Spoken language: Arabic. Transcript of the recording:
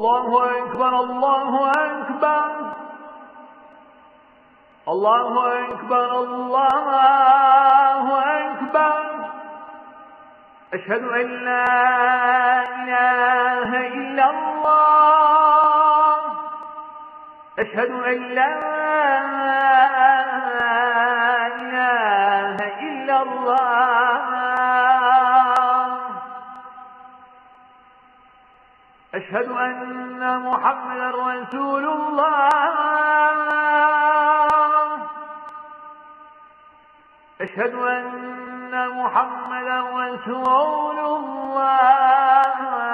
الله أكبر الله أكبر الله أكبر الله أكبر. أشهد أن لا إله إلا الله أشهد أن لا إله إلا الله أشهد أن محمدا رسول الله أشهد أن محمدا رسول الله